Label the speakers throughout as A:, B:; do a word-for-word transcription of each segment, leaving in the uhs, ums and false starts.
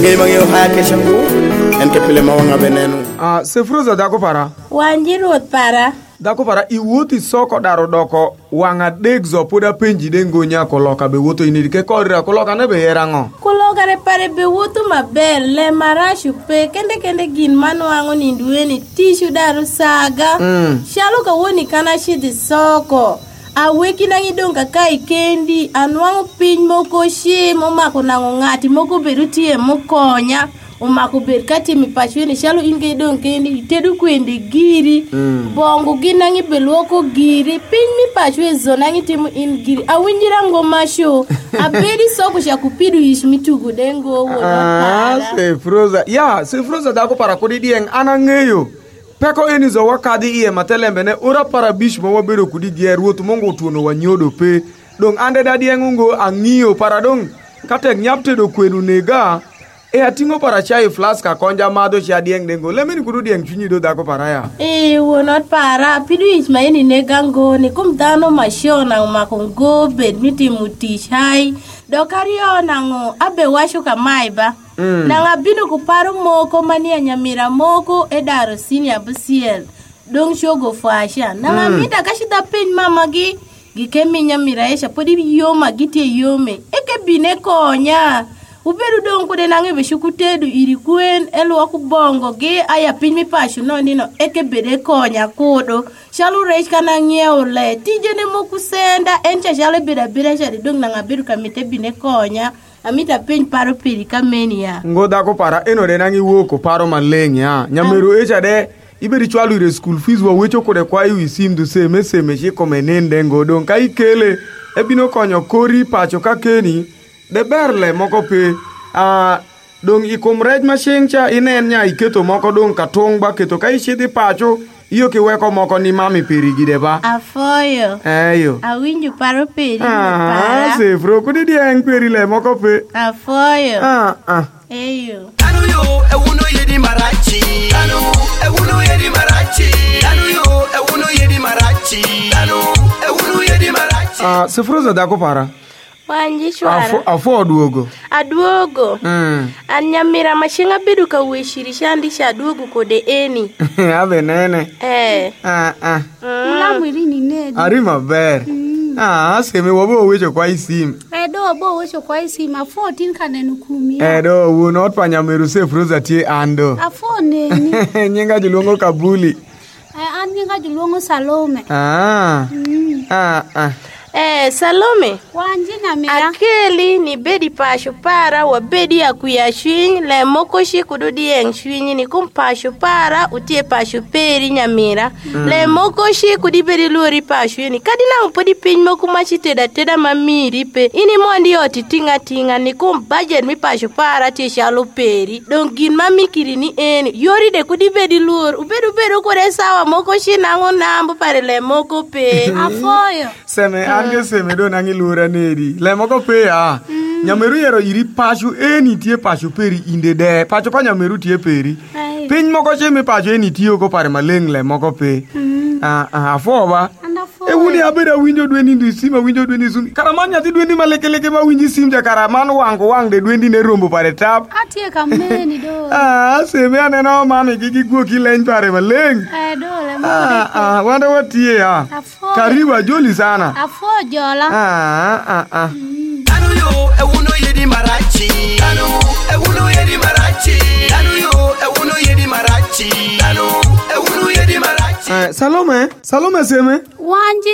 A: ngay mangyo haya keshangu en ke pile mawanga benenu.
B: Ah, se fruza dako para.
C: Wanjirot para.
B: Dako para iwuti soko daro doko wanga degzo poda penji dengo nya koloka be woto iniri ke kodra koloka ne be yerango.
C: Koloka re pare be woto maber le marashu pe kende kende gin manu wango ni duweni tishu daru saga. Mm. Shalo ka woni kana shidi soko. Aweki nangi donga kai kendi anwango piny moko she momako nango ngati moko berutie mokonya. Umako ber kati mi pachweni shalo inge don kendi itedu kwende giri mm. bongo ginangi beluoko giri pin mi pachwe zonangi timu in giri awinjira ngoma show abedi soko sha kupidu ishmitugo dengo wo
B: ah se froza ya se froza dako para kodi dieng anangeyo peko enizo wakadi iye matelembe ne ora para bish mo wabero kudi dier wotu mongo tuono wanyodo pe dong ande da diengungo angio para dong kate nyapte do kwenu nega e atingo para chai flask ka konja mado cha dieng dengo lemeni kudu dieng chunyi do dako para ya
C: eh wonot para pidu ismaini negango ni kumdano mashona umakongo bed miti mutishai dokario nango abe washo kamaiba mm. nanga bino kuparo moko mania nyamira moko edaro sini abusiel dong shogo fasha nanga mm. mita kashida pen mamagi gikemi nyamira esha podi yoma giti yome eke bine konya uberu don ko de nange be shukutedu iri kuen elo akubongo ge aya pinmi pashu no nino eke bede konya kodo shalu reich kana nyeo le tijene mokusenda encha shale bida bida shadi dong nanga biru kamite bine konya amita piny paro piri kameni ya
B: ngoda ko para eno de nangi woko paro maleng ya nyameru um, echa de iberi chwalu ire school fees wa wecho kode kwa yu sim du seme seme shi komenende ngodon kai kele ebino konyo kori pacho kakeni de berle moko pe a uh, dong ikum rej mashengcha inen nya iketo moko dong katong ba keto kai shidi pacho iyo ki weko moko ni mami piri gide ba
C: afoyo
B: eyo
C: awinju paro piri
B: ah para. Se fro kudi dieng piri le moko pe
C: afoyo
B: ah ah
C: eyo
D: anu yo e uno yedi marachi anu e uno yedi marachi anu yo e uno yedi marachi anu e uno yedi marachi
B: ah se fro za dako para
C: wanji chwara
B: afo afo aduogo
C: aduogo
B: mm
C: anyamira mashinga bidu ka weshirisha ndisha aduogo kode eni
B: abe nene
C: eh
B: ah ah
E: mula mwiri ni nedi
B: ari maber mm. ah seme wobo wecho kwa isim
E: edo wobo wecho kwa isim a fourteen kanenu kumi
B: edo wo not panyameru se froza tie ando
E: afo neni
B: nyinga jilongo kabuli
E: eh an nyinga jilongo Salome
B: ah mm. ah ah
C: Eh, Salome.
E: Wanji nyamira.
C: Akeli ni bedi pasho para wa bedi ya kuyashwinyi le moko shi kududi yengshwinyi ni kumpasho para utie pasho peri nyamira. Mm. Le moko shi kudi bedi luori pasho yini. Kadina upodi pinyi moku machi teda teda mamiri pe. Ini mwandi yoti tinga tinga ni kumbudget mi pasho para tie shalo peri. Dongin mami kiri ni eni. Yori de kudi bedi luori. Ubedu bedu kore sawa moko shi nango nambu pare le moko pe.
E: Afoyo.
B: Seme ange seme do nangi lura nedi le moko pe ya mm. nyameru yero iri pashu eni tie pashu peri inde de pashu pa nyameru tie peri pin moko cheme pashu eni tie ko pare maleng le moko pe mm. ah ah afoba e wuni abera winjo dweni ndu sima winjo dweni sumi karamanya ti dweni malekeleke ma winji simja karaman wango wang de dweni ne rombo pare tap
E: atie kameni do
B: ah seme anena mami gigi go kilen pare maleng
E: eh do le moko
B: ah ah wanda watie ya karibu joli sana
E: afo jola
B: ah ah ah
D: anu yo e uno yedi marachi anu e uno yedi marachi anu yo e uno yedi marachi anu e uno yedi marachi
B: eh Salome Salome seme
E: wanji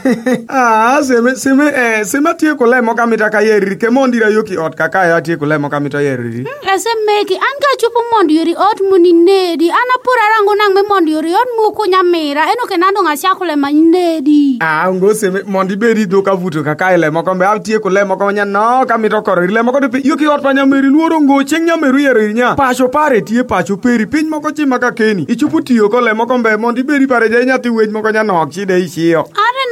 B: ah seme seme eh seme tie ko le moka mitaka yeri ke mondira yoki ot kaka ya tie ko le moka mita yeri
E: ese meki anga chupu mondi yori ot muni nedi ana pura rango nang me mondi yori ot muku nyamira eno ke nando ngasya ko le manedi
B: ah ngo seme mondi beri do ka vuto kaka le moka be tie ko le moka nya no ka mito ko le moka de yoki ot pa nyameri luoro ngo cheng nyameru yeri nya pasho pare tie pacho peri pin moko chi maka keni ichupu tio ko le moka be mondi beri pare je nya ti wej moko nya no chi de ichio
E: are na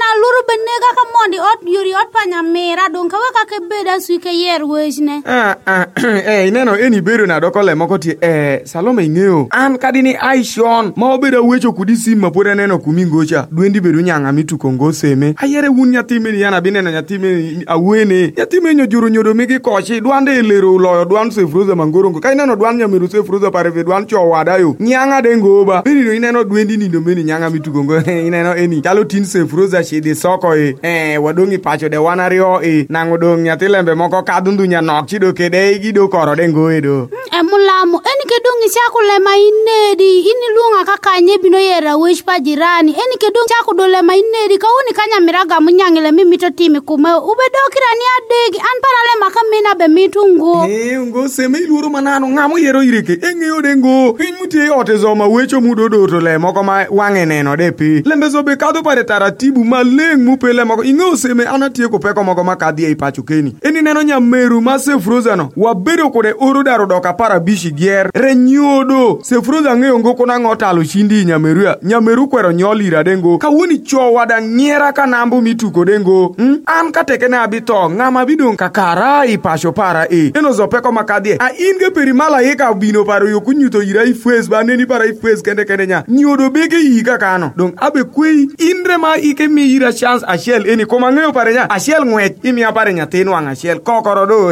E: luru benega ka mondi ot yuri ot pa nyamera don kawe ka ke beda suike yer wechne.
B: Ah ah eh ineno eni bero na dokole moko ti eh Salome ingeo an kadini Aishon ma obeda wecho kudi sim mapore neno kumingocha dwendi beru nyanga mituko ngoseme ayere wun nyathime ni yana bineno nyathime awene nyathime nyojuro nyodo migi kochi dwande lero loyo dwan Sefroza mangorongo ka ineno dwan Nyameru Sefroza pareve dwan chowadayo nyanga dengoba biro ineno dwendi ni ndo meni nyanga mituko ngo ineno eni chalo tin Sefroza shede soko e eh wadongi pacho de wanario e nango dong nyathilembe moko kadundu nyanok chido kede gido koro dengo edo
E: emulamo eni kedongi chakule mainedi ini luonga kaka nye bino yera wish pa jirani eni kedongi chakudole mainedi kauni kanya miraga munyangile mimi to timi kume ubedokira ni adegi an parale makamena be mitungo
B: eh ngo seme iluro manano ngamo yero ireke engeo dengo hinmutie otezoma wecho mudodo to le moko ma wange neno depi lembe zobe kado pare taratibu maleng mupele moko ingo seme anatie ko peko moko makadhi e pacho keni eni neno Nyameru ma Sefroza no wabedo kode oro daro doka para bishi gier renyodo Sefroza ngeo ngo kona ngotalo shindi Nyameru ya Nyameru kwero nyoli radengo kawuni cho wada ngiera kanambu mituko dengo hmm? An kateke na abito ngama bidon kakara i pacho para e eno zopeko makadhi a inge perimala yeka bino paro yokunyuto ira i face ba neni para i face kende kende nya nyodo bege yika kano donc abe kwei indre ma ike mi ira chance a shell eni koma ngeo pare nya a shell ngwe imi apare nya tenu anga shell kokoro do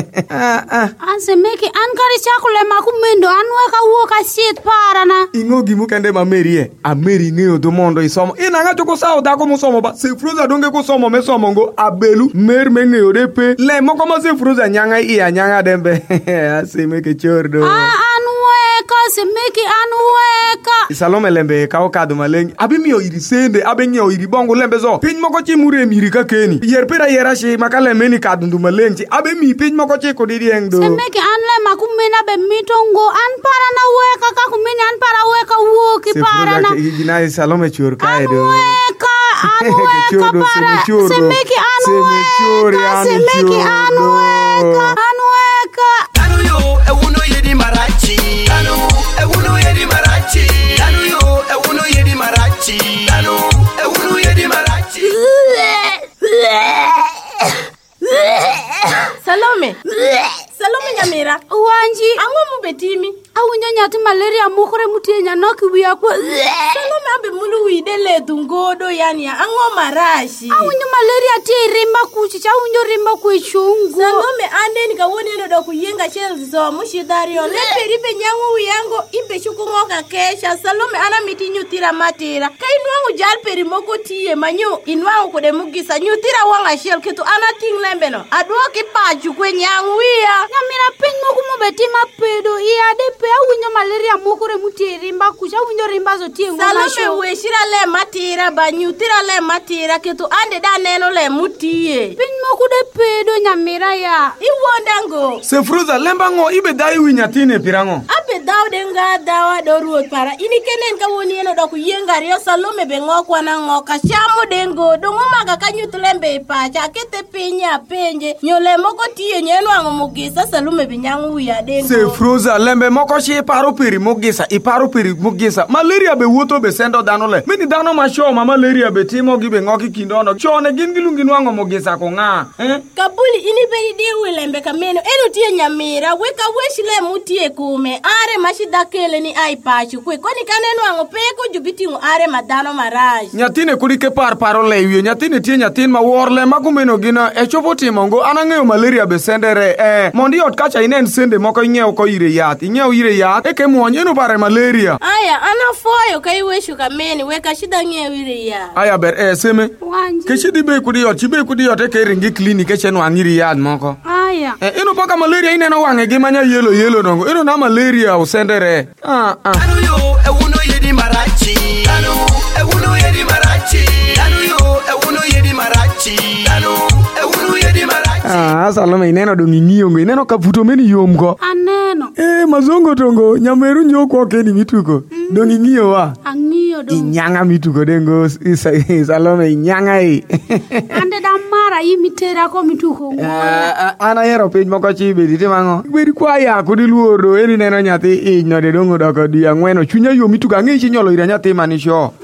B: ah ah
E: anse meki an kari chakule makumendo anwe ka woka shit para na
B: ingo gimu kende ma merie a meri ngeo do mondo isomo ina nga choko sao da ko musomo ba Sefroza donge ko somo me somo ngo abelu mer me ngeo de pe le moko ma Sefroza nyanga i anyanga dembe ase meke chordo
E: ah anwe ka se meki anwe ka
B: Salome lembe ka o kadu maleng abi mi o iri sende abi nyo iri bongo lembe zo pin moko chi mure miri ka keni yer pera yera shi makale meni kadu ndu maleng chi abi mi pin moko chi ko diri engdo
E: se meki anle makumena be mitongo an para na weka ka kumeni an para weka woki para na
B: igina Salome chur ka edo
E: anweka anweka para se meki anweka se meki anweka anweka
D: anu yo ewuno yedi marachi anu ewuno yedi marachi anu yo ewuno yedi marachi anu ewuno yedi marachi
C: Salome Salome Nyamera
E: wanji
C: ango mubetimi
E: awunya nyati malaria mukore mutienya noki wiya kwa
C: Salome abe mulu widele dungodo yani ango marashi
E: awunya malaria ti rimba kuchi cha awunyo rimba kuichungu
C: Salome ande nika wone no do kuyenga shells zo mushidario le peripe nyangu wiyango ibe chukungoka kesha Salome ana miti nyutira matira kainwangu jal peri moko tiye manyu inwangu kode mugisa nyutira wanga shell kitu ana ting lembeno adwoki paju kwe nyangu wiya
E: Nyamera pin moku mubetima pedo iya de awunyo malaria mukore mutie rimba kucha awunyo rimba zo tie ngoma sho
C: Salome weshira le matira banyutira le matira kitu ande da neno le mutie
E: pin moku de pedo Nyamera ya
C: iwondango
B: Sefroza lemba ngo ibe dai wi nyatine pirango
C: abe dawde nga dawa do ruot para ini kenen ka woni eno do ku yengari yo Salome be ngokwa na ngoka chamo dengo do ngoma ka kanyutulembe pacha kete pinya penje nyole moko tie nyeno ango mugisa Salome be nyangu ya dengo
B: Sefroza lembe moko shi paro peri mugisa i paro peri mugisa malaria be woto be sendo dano le mini dano ma show ma malaria be timo gibe ngoki kindono chone gingilungi nwango mugisa ko nga eh
C: kabuli ini beri di wilembe kameno eno tie Nyamera weka weshile mutie kume are mashida kele ni ai pachu kwe koni kaneno ango peko jubitingo are madano maraji
B: nyatine kulike par paro le wiyo nyatine tie nyatin ma worle makumeno gina e chopo timo ngo anangeo malaria be sendere eh mondi ot kacha inen sende moko nyeo ko ire yath nyeo ire yath eke muonye no pare malaria
C: aya ana foyo kai weshu kameni weka shida nyeo ire ya
B: aya ber eh seme
E: wanji
B: keshidi be kudi ot chibe kudi ot eke ringi clinic eche no angiri yath moko
E: aya
B: eh ino paka malaria ineno wange gimanya yelo yelo nongo ino na malaria usendere ah ah
D: anu yo ewuno yedi marachi anu ewuno yedi marachi anu yo ewuno yedi marachi anu ewuno yedi marachi
B: ah Salome ineno do ngingiongo ineno kaputo meni yomko
E: aneno
B: eh mazongo tongo Nyameru nyoko keni mituko mm. do ngingio wa
E: angio do
B: inyanga mituko dengo Salome inyanga i
E: ande da mara yimitera ko mituko
B: uh, ana yero piny moko chibe dite mango bedi kwa ya kudi luoro eni neno nyathi inyo de dongo doko di angweno chunya yo mituka ngi chinyolo ira nyathi manisho
E: an kede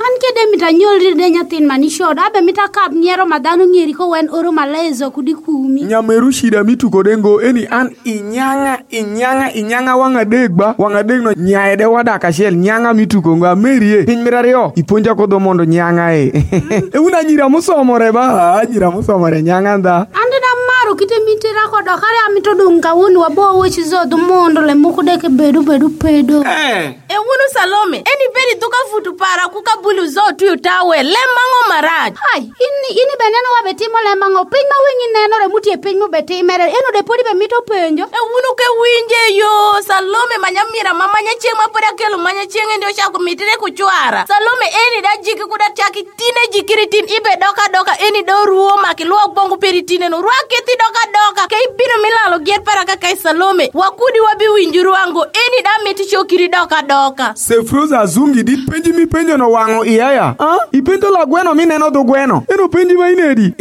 E: ade mitanyol de nyatin manishod abe mitakap niero madhano ng'eri ko wen oro malezo kudi kumi.
B: Nyameru shida mituko dengo eni an inyanga inyanga inyanga wanga degba wanga degno nyaede wada kashel nyanga mituko nga merie piny mirario iponja kodo mondo nyanga e. E una nyira musomore ba nyira musomore nyanga nda.
E: Ande na maru kite mitira ko dokare amito dunga woni wabo wechi zodo mondo le mukude ke bedu bedu pedo.
C: Eh. E wunu Salome eni beri duka futu para kukabulu zotu yutawe lemango maraj.
E: Hai ini ini beneno wabetimo lemango piny wingi neno re mutie piny mo betimere eno de podi be mito penjo.
C: E wunu ke winje yo Salome manyamira mama nyacheng mapoda kelo manyacheng ndio chako mitire kuchwara. Salome eni da jiki kuda chaki tine jikiri tin ibe doka doka eni do ruo makiluwa bongo peri tine no ruwa keti doka doka ke ibino milalo giet para kaka Salome wakudi wabi winjuru wango eni da meti chokiri doka doka.
B: Se Froza zungi dit penji mi penjo no wango iyaya. Ha? Ipento la gweno mi neno do gweno. Eno penji ma inedi.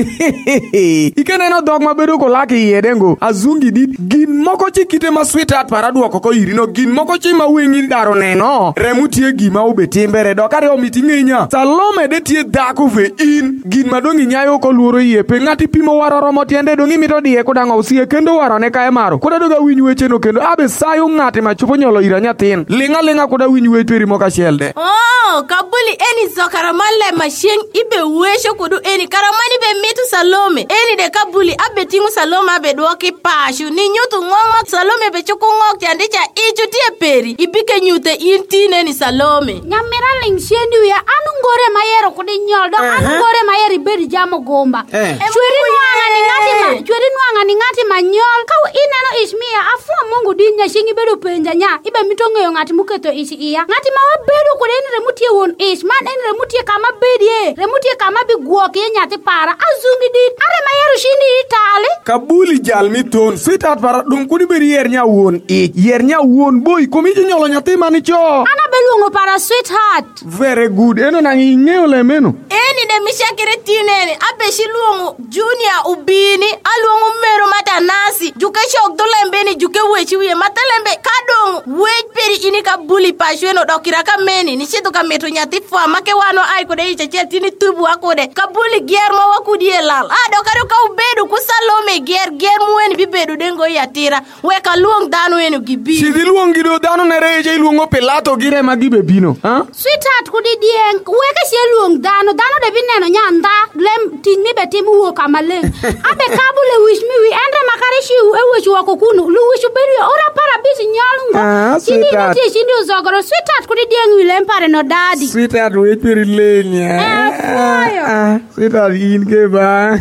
B: Ike neno dog ma bedo ko laki yedengo. Azungi dit gin moko chi kite ma sweetheart paradu okoko irino gin moko chi ma wingi daro neno. Remutie gima ubetimbere do kare omiti ngenya. Salome de tie dako ve in gin madongi nyayo ko luoro yepe ngati pimo waroro motiende dongi mito die kodango usie kendo warone kae maro. Koda doga winyu weche no kendo abe sayo ngati ma chupo nyolo ira nyatin. Linga linga koda winyu weche peri moka shelde.
C: Oh, kabuli eni zokaramale machine ibe wesho kudu eni karamani be mitu Salome. Eni de kabuli abe tingu Salome abe duoki pashu. Ni nyutu ngongok Salome be chuku ngok tiandicha ichutie peri. Ibike nyute intine ni Salome.
E: Nyamira lingshendi wia anu ngore mayero kudi nyol do uh-huh. Anu ngore mayeri beri jamo gomba. Eh. Chweri nuanga ni ngati ma chweri nuanga ni ngati ma nyol. Kau ineno ishmia afu mungu dinya shingi bedu penja nya. Ibe mitonge ngati muketo ishi iya. Ngati mawa bedu kudi eni remutie won ish. Man eni remutie kama bedi ye. Remutie kama bi guoki ye nyati para. Azungi dit. Are mayeru shindi itali.
B: Kabuli jalmi ton. Sweetheart para dum kudi beri yernya won ish. Yernya won boy. Komiji nyolo nyati manicho.
E: Ana beluongo para sweetheart.
B: Very good. Eno nangi ingeo le meno.
C: Eni de mishakire tinene. Abe shiluongo Junior ubini. Aluongo mero mata nasi. Juke shok dolembeni juke wechi wiye. Matalembe kadong. Wech peri ini kabuli pashweno dokira kameni. Nishitu kameto nyati fwa. Make wano ai kode icha chetini tubu wakode. Kabuli gier ma wakudie lal. Ah dokari ka ubedu kusalome gier. Gier muweni bibedu dengo yatira. Weka luong dano enu gibi.
B: Shidi luong gido dano nereje luongo pelato gire magibe bino. Ha?
E: Sweetheart kudi dieng. Weka siya luong dano. Dano de bineno nyanda. Lem tin mi beti mu woka maleng. Abe kabule wish mi wi. Endre makarishi e wish wako kunu. Lu wish ubedi ora para bisi nyalungo.
B: Ah, sweetheart.
E: Shindi shindi uzogoro. Sweetheart kudi dieng wi lempare no daddy.
B: Sweetheart wait peri lenya.
E: Eh, fuayo.
B: Ah, sweetheart inge ba.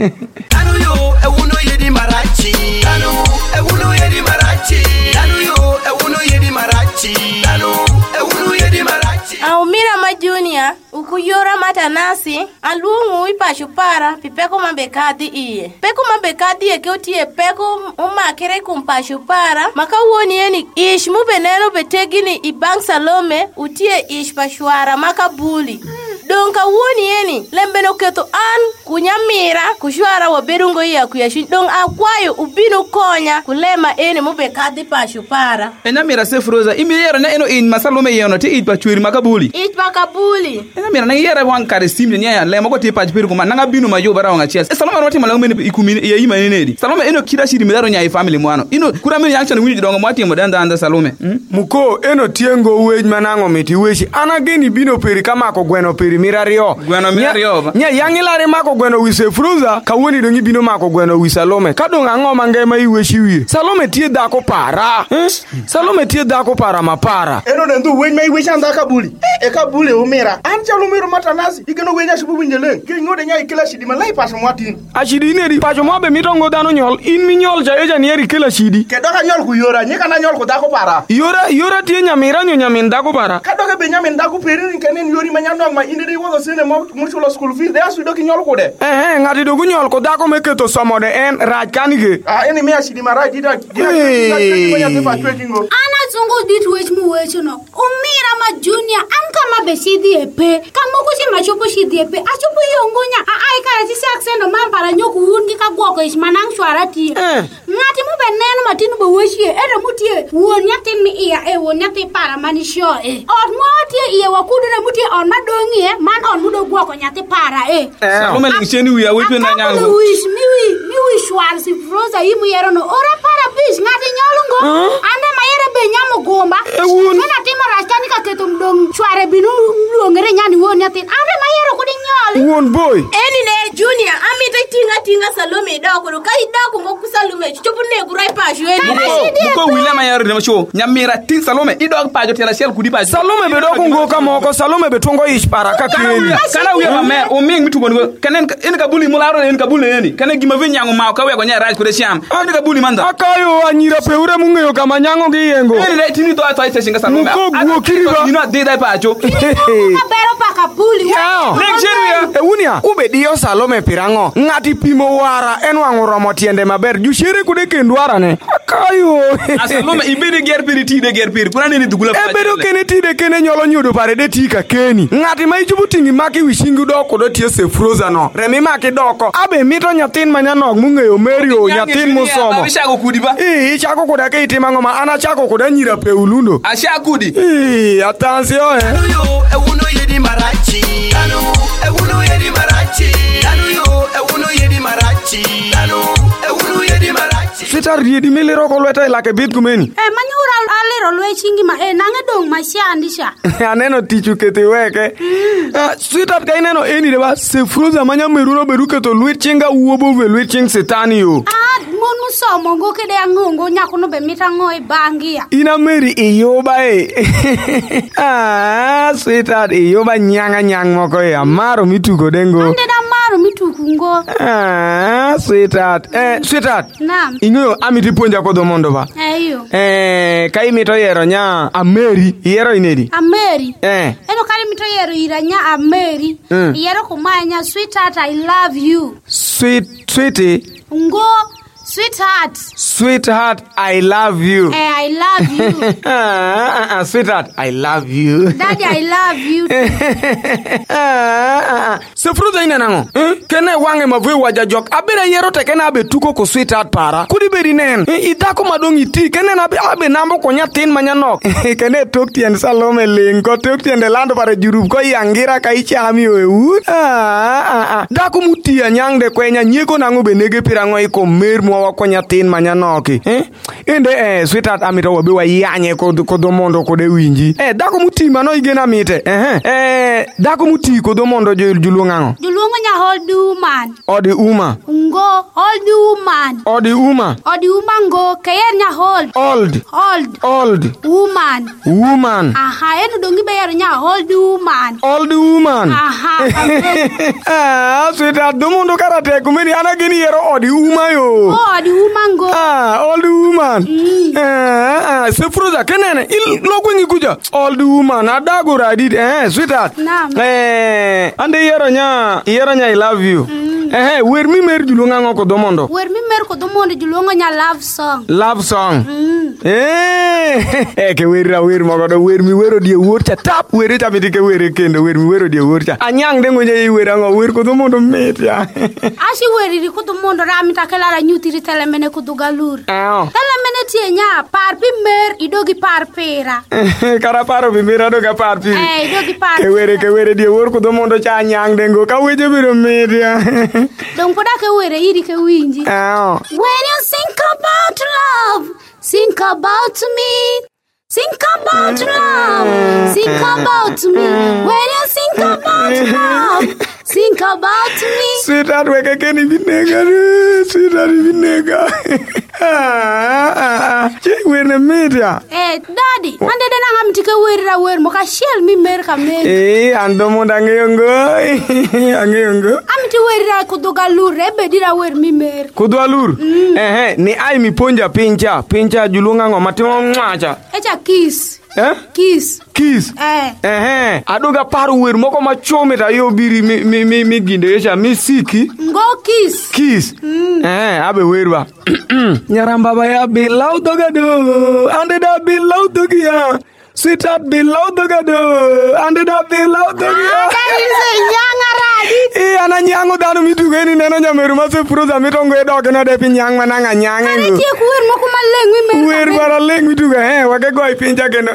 D: Anu yo, e uno yedi marachi. Anu, e uno yedi marachi. Anu yo, e uno yedi marachi. Anu, e uno yedi marachi.
C: Aumira ma Junior, ukuyora mata nasi, alungu ipashu para, pipeko mambekadi iye. Peko mambekadi ye keutie peko umakere kumpashu para, maka uoni yeni ish mubeneno betegini ibang Salome, utie ish pashwara maka buli. Donka uoni yeni, lembeno keto an, kunyamira, kushwara waberungo iya kuyashin. Dong akwayo ubino konya, kulema eni mubekadi pashu para.
F: Ena mira se Froza, imi yera na eno in masalome yeno te itwa chwiri makabuli.
C: Itwa kabuli.
F: Ena mira na yera wan kare simne nya ya lema ko te pa chwiri kuma nanga binu mayo bara wanga chias. E Salome roti malangme ne ikumi ya yima nedi. Salome eno kira shiri midaro nya i family mwano. Ino kura mini action wini dongo mwati modanda anda Salome. Hmm?
B: Muko eno tiengo wej manango miti weshi. Ana geni bino peri kama ko gweno peri mirario.
F: Gweno mirario ba.
B: Nya yangilare mako gweno wise Froza kawoni dongi bino mako gweno wi Salome. Kadonga ngoma ngema i weshi wi. Salome tie dako para. Hmm? Salome tie dako para mapara.
A: Eno nendu wej mai weshi anda kabuli. E kabuli umira. Anja lumiro mata nasi. Igeno weja shubu njele. Ki ngode nya ikela shidi malai paso mwatin.
B: Ashidi ne di paso mwabe mitongo dano nyol. In mi nyol ja eja nieri kela shidi.
A: Kedoka nyol ku yora. Nyeka na nyol ku dako para.
B: Yora yora tie nyamira nyo nyamin dako para.
A: Kadoka be nyamin dako peri ni kenen yori manyano ma indiri wogo sene mo muchulo school fees. De asu doki nyol ku de.
B: Eh eh ngati doku nyol ko dako meketo somode en raj kanige.
A: Ah eni me ashidi mara jida. Jida jida jida jida jida jida jida jida jida jida jida jida
E: sungu dit wech mu wech no. Umira ma junior an kama be shidi epe. Kama kushi machopo shidi epe. Achopo yongonya. A ai ka si sakseno man para nyoku ungi ka gwoko is manang shwarati. Ngati mu be nenu matinu be weshi e ere mutie. Wonyati mi iya e wonyati para mani sho e. Od mo tie iye wakudure mutie on madongi e man on mudo gwoko nyati para e.
F: Salome lingsheni wi awepe na nyango.
E: Wish mi wi mi wi shwar si froza yimu yero no. Ora para bish ngati nyolungo. Ande mayere be nyamo gomba. Mena timo rastani ka ketum dong shware binu luongere nyani wonyati. Ande mayere kudi nyoli.
B: One boy.
C: Eni ne junior amita tinga tinga Salome doko do kai doko ngoku Salome chopu ne gurai pashu eni.
F: Ko wile mayere de macho. Nyamira tin Salome idog pajo tela shel kudi pajo.
B: Salome be doko ngoka moko Salome be tongo ish para ka keni.
F: Kana wiya ma mer o ming mitu gongo. Kanen en ka buli mularo en ka buli eni. Kanen gima ve nyango ma ka we ko nya raj ko de siam. En ka buli manda.
B: Akayo anyira peure mungeyo kama nyango gi yengo.
F: Eni le tini to ato ite singa Salome.
B: Muko guo kiriba.
F: You know de dai pajo.
E: Bero pa ka buli.
F: Lingsheni
B: e unia ube dio Salome pirango. Ngati pimo wara en wango romo tiende maber. Jushere kude kendwara ne. Akayo.
F: Salome ibede gerpiri ti de gerpiri. Kuna nini dugula
B: pajo. Ebedo kene ti de kene nyolo nyodo pare de tika keni. Ngati ma ijubu tingi maki wishingu doko do tie se froza no. Remi maki doko. Abe mito nyatin manyanog mungeyo merio nyatin musomo.
F: Ishago kudi ba.
B: Eh, ishago kuda ke itima ngoma ana chako kuda nyira pe ulundo.
F: Asha kudi.
B: Eh, attention eh.
D: Danu yo e uno yedi marachi. Danu e uno yedi marachi. Danu yo e uno yedi marachi. Danu e uno yedi marachi.
B: Sita riedi milero ko leta la ke bit kumeni.
E: Eh manyura alero lwe chingi ma eh nange dong masiandisha.
B: Aneno tichu kete weke. Ah, sita ka ineno eni deba se froza manya meruno beruke to lwe chinga uobo ve lwe ching setani yo.
E: Ah, mon musomo ngo kede angongo nyakuno be mitango e bangia.
B: Ina meri iyoba e. Ah, sita iyoba nyanga nyang moko e amaro mituko dengo.
E: Ande da maro mituko ngo.
B: Ah, sita eh sita.
E: Naam.
B: Inyo amiti ponja ko do mondo ba.
E: Eyo.
B: Eh, kai mito yero nya Ameri, yero inedi.
E: Ameri.
B: Eh.
E: Eno kali mito yero iranya Ameri. Mm. Yero kumanya sweetheart I love you.
B: Sweet sweetie.
E: Ngo sweetheart.
B: Sweetheart I love you.
E: Eh, I love you.
B: Ah, uh, sweetheart I love you.
E: Daddy I love you.
B: Ah, se fruza ina nango. Eh? Kene wange mavwe waja jok. Abere yero te kene abe tuko ko sweetheart para. Kudi beri nen. Eh, idako madongi ti kene na abe abe nambo konya tin manyanok. Kene tok tien Salome lengo tok tien de lando para jurub ko yangira ka ichami o. Ah, ah, ah. Dako muti anyang de kwenya nyeko nango benege pirango iko mer mo wa konya tin manyanoki. Eh? Ende eh sweetheart amito wabe wa yanye ko ko do mondo ko de winji. Eh dako muti mano igena mite. Eh eh dako muti ko do mondo julungango.
E: Julungo nya hold woman.
B: Odi uma.
E: Ngo hold woman.
B: Odi uma.
E: Odi uma ngo kayer nya hold.
B: Old.
E: Old.
B: Old.
E: Woman.
B: Woman.
E: Aha, eno dongi be yer nya hold woman.
B: Old woman.
E: Aha.
B: Ah, sweetheart do mondo karate kumeni ana geni yero odi uma yo.
E: Oh, odi uma ngo.
B: Ah, old woman.
E: Mm.
B: Ah, ah, se fruza kenene il logwingi kuja. Old woman adago radid eh sweetheart.
E: Naam.
B: Eh, ande yero nya, yero nya I love you. Mm. Eh, wer mi mer julungango ko do mondo.
E: Wer mi mer ko do mondo julungo nya love song.
B: Love song.
E: Mm.
B: Eh, eh ke wer ra wer mogo do wer mi wero die wurcha tap wer ta mi ke wer kendo wer mi wero die wurcha. Anyang de ngonya i wer ngo wer ko do mondo metia.
E: Asi wer ri ko do mondo rami ta kala ra nyuti ri tele mene ko do galur.
B: Ah.
E: Tele mene tie nya par pi mer idogi par pera.
B: Kara paro bi mera do ga par pi.
E: Eh, idogi par.
B: Ke wer ke wer die wor ko do mondo cha anyang de ngo ka weje biro metia.
E: Don poda ke wer iri ke winji.
B: Ah.
E: When you think about love, think about me. Think about love, think about me. When you think about love, think about me.
B: Sweetheart, weke keni vinega, sweetheart vinega. Ah, ah, ah. Che werne media.
E: Eh, daddy, ande dena ngam tike werra wer mo ka shell mi mer ka mer.
B: Eh, ando mo dange yongo. Ange yongo.
E: Am ti werra ko do galur rebe dira wer mi mer.
B: Kudu alur. Mm. Eh eh, ni ai mi ponja pincha, pincha julunga ngo matimo mwacha.
E: Echa kiss.
B: Eh?
E: Kiss.
B: Kiss.
E: Eh.
B: Eh. Adoga paro wer moko machome ta yo biri mi mi mi, mi ginde cha mi siki.
E: Ngo kiss.
B: Kiss. Mm. Eh, abe werwa. Nyaramba ba ya be law doga do. Ande da be law doga ya. Sweetheart be law doga do. Ande da be law doga ya. Eh, ana nyango dano mitu geni neno nyameru mase pruza mitongo edoke na depi nyang mananga nyange ngo.
E: Tie kuwer moko malengwi me.
B: Wer bara lengwi tu ga eh wake go ipinja geno.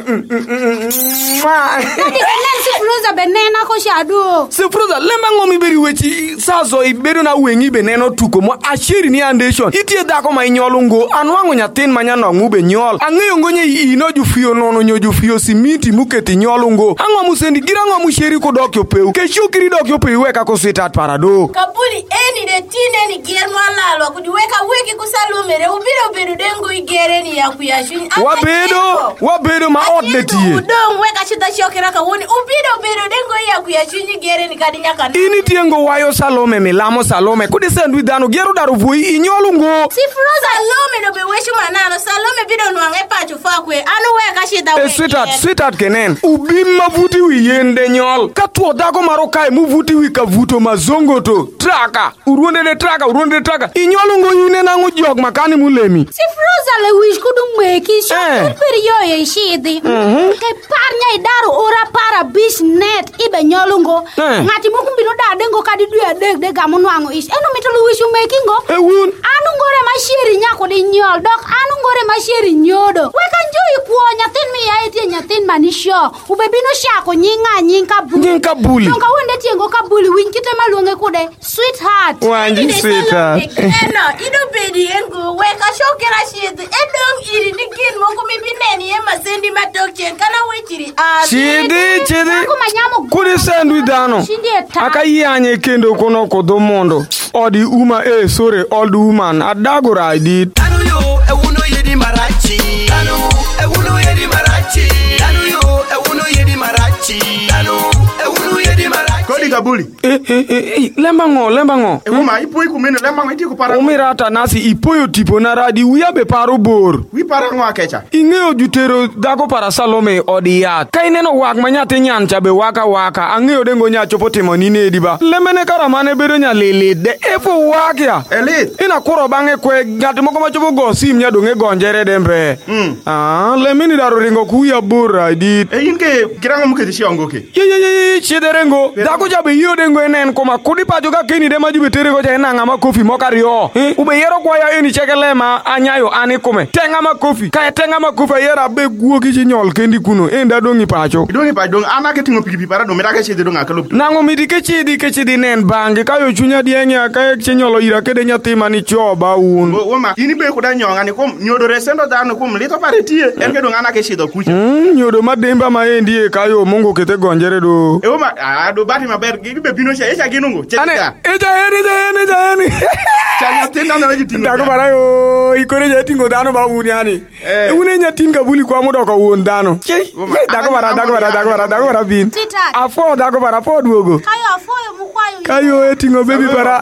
B: Ma.
E: Nancy pruza benena ko shadu.
B: Se pruza lemba ngomi beri wechi sazo ibedo na wengi beneno tuko mo ashiri ni andation. Itie dako ma inyolungo anwango nyatin manyano ngube nyol. Angeyo ngonye ino jufio nono nyo jufio simiti muketi nyolungo. Angwa musendi girango musheri ko dokyo peu. Keshukiri dokyo peu weka ko sweetheart parado.
C: Kabuli eni de tine ni germo alalo kudiweka wiki kusalumere ubiro bedo dengo igere ni ya kuyashuni.
B: Wabedo, wabedo ma odleti.
C: Udong weka chita shokera ka woni ubiro bedo dengo ya kuyashuni gere ni kadinya kana.
B: Ini tiengo wayo Salome milamo Salome kudi sendu dano gero daru vui inyolungo.
C: Si Froza Salome no beweshu manano Salome bido nwange pachu fakwe anu weka shida weki.
B: Eh sweetheart, sweetheart kenen. Ubima vuti wi yende nyol. Katuo dako marokai mu vuti wi kavuto mazongo to. Traka, uruonde de traka, uruonde de traka. Inyolungo yune nangu jog makani mulemi.
E: Si Froza le wish kudu mweki shokir peri yo ye shidi. Ke parnya idaru ora para bish net ibe nyolungo. Ngati mukumbino da dengo kadi duya deg de gamu nwango ish. Eno mitolu wish umeki ngo.
B: Ewun.
E: Anu ngore mashiri nyako di nyol dok. Anu ngore mashiri nyodo. Weka njoi kuo nyatin mi ya iti nyatin manisho. Ubebino shako nyinga nyinka buli.
B: Nyinka buli.
E: Nonga wende tiengo kabuli winkite maluonge kude. Sweetheart.
B: Wanji sweetheart.
C: Eno, ido bedi engo weka shokera shidi. Edong iri nikin moko mibineni ye masendi matokchen kana wechiri.
B: Chidi, chidi. Kudi sendu dano. Aka yanye kendo kono kodo mondo. Odi uma eh sorry old woman adagora I did.
D: Anu yo ewuno yedi marachi. Anu ewuno yedi marachi. Anu yo ewuno yedi marachi. Anu ewuno yedi marachi.
A: Kodi Kabuli.
B: Eh eh eh lemba ngo lemba ngo.
A: E woma ipoi kumeno lemba ngo iti ko para.
B: Umirata nasi ipoyo tipo na radi uya be paro bor.
A: Wi para ngo akecha.
B: Ingeo jutero dako para Salome odiya. Kaineno wak manyate nyancha be waka waka. Angeo dengo nya chopo temo nine ediba. Lemene karamane bedo nya lele de efo wakya.
A: Elite.
B: Ina kuro bange kwe ngati moko machopo go sim nya donge gonjere dembe.
A: Mm.
B: Ah, lemini daro ringo kuya bora idit.
A: E yinke kirango muketi shiongo ke.
B: Ye ye ye chederengo. Dako jabe hiyo dengo enen koma kudi pa joka keni de majube terego ja enanga ma kofi mokario. Eh, ube yero kwa ya eni chekelema anyayo ani kome. Tenga ma kofi. Kaya tenga ma kofi yera be guo kichi nyol kendi kuno. Enda dongi pacho.
A: Dongi pa dong ana ke tingo pikipi para do metake chede dong akalop.
B: Nango midi ke chidi ke chidi nen bangi kayo chunya dienya kaya chenyolo ira kede nyatima ni choba un.
A: Woma ini be kuda nyonga ni kom nyodo resendo dano kom lito pare tie. Enke dong ana ke shido kucha.
B: Mm, nyodo mademba maendi e kayo mungu kete gonjere do.
A: E woma a do bati maber gibi be bino sha echa ginungo.
B: Ane echa ene echa ene echa ene.
A: Chanya tenda na jitingo.
B: Dako barayo ikore jatingo dano ba uniani. E une nyatin Kabuli kwa muda kwa uon dano. Dako bara dako bara dako bara dako bara bin. Afo dako bara afo duogo.
E: Kayo afoyo mukwayo.
B: Kayo etingo baby bara.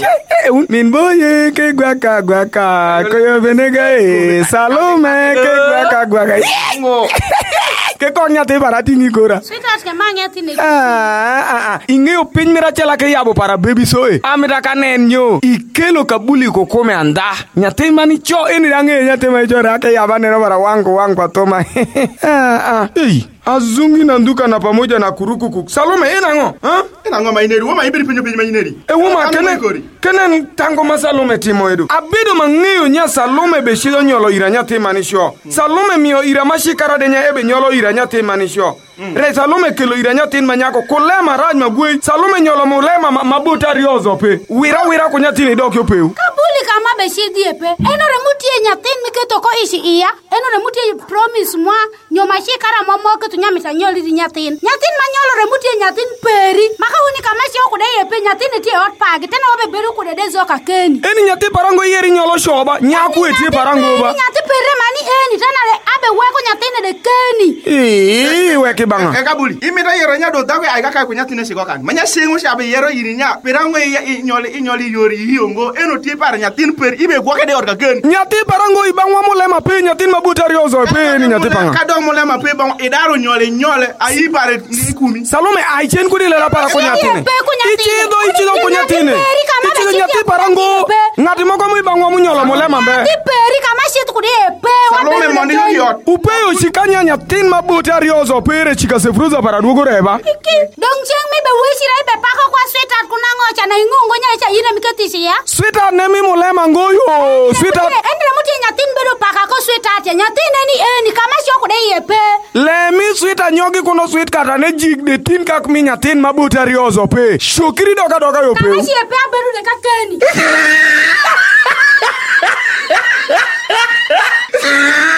B: Min boye ke gwaka gwaka koyo benega e Salome ke gwaka gwaka. Ke konya te bara tingi gora.
E: Sweetheart ke manya tine.
B: Ah ah ah. Ingeo pin mira chela ke yabo para baby soe. Amira kanenyo. Ikelo Kabuli ko kome anda. Nyate mani cho eni range nyate mai cho rake yaba neno bara wangu wangu atoma. Ah ah. Ei. Azungi na nduka na pamoja na kurukuku. Salome ena ngo? Ha?
A: Ena ngo maineri. Woma ibiri pinyo pinyo maineri.
B: E woma kene kene tango ma Salome timo edu. Abedo mangeyo nya Salome be shido nyolo ira nyate manisho. Salome mio ira mashikara de nya ebe nyolo ira nyate manisho. Re Salome kelo ira nyate manyako kolema raj magwe. Salome nyolo mulema mabuta riozo pe. Wira wira ko nyate ni dokyo pe.
E: Kabuli kama be shidi epe. Eno remuti e nyate miketo ko ishi iya. Eno remuti e promise mwa nyoma shikara momo ke nyamita nyoli di nyatin nyatin manyolo remuti nyatin peri maka woni kamashi okude yepe nyatin ti hot pag tena obe beru kude dezo ka keni
B: eni nyati parango yeri nyolo shoba nyaku eti parango ba
E: nyati pere mani eni tena le abe weko nyatin de keni
B: eh weke nyathi banga.
A: E kabuli. Imita yero nya do dago ai kaka ko nyathi ne sigo kan. Manya sengu shabe yero yiri nya. Perango inyole inyole yori hiongo eno tie par nyathin per ibe gwoke de orga gen.
B: Nyathi parango ibangwa mulema pe nyathin mabutari ozo pe ni nyathi banga.
A: Kado mulema pe bang idaro nyole nyole ai bare ikumi.
B: Salome ai chen kudi lela para ko nyathi ne. Ichido ichido ko nyathi ne. Ichido nyathi parango ngati moko mu ibangwa munyolo mulema be.
E: Peri kama shit kudi pe.
A: Salome mondi yot.
B: Upeyo shikanya nyathin mabutari ozo pere chika sefruza para dugo reba.
E: Dong cheng mi be wishira ibe pako kwa sweetheart kuna ngocha na ingongo nyacha ine miketisi ya.
B: Sweetheart nemi mulema ngoyo. Sweetheart.
E: Endre muti nyatin bedo paka ko sweetheart nyatin eni eni kama shoko de yepe.
B: Le mi sweetheart nyogi kuno sweetheart ane jig de tin kak mi nyatin mabutari ozo pe. Shokiri doka doka yo pe.
E: Kama shi yepe abedu de kakeni.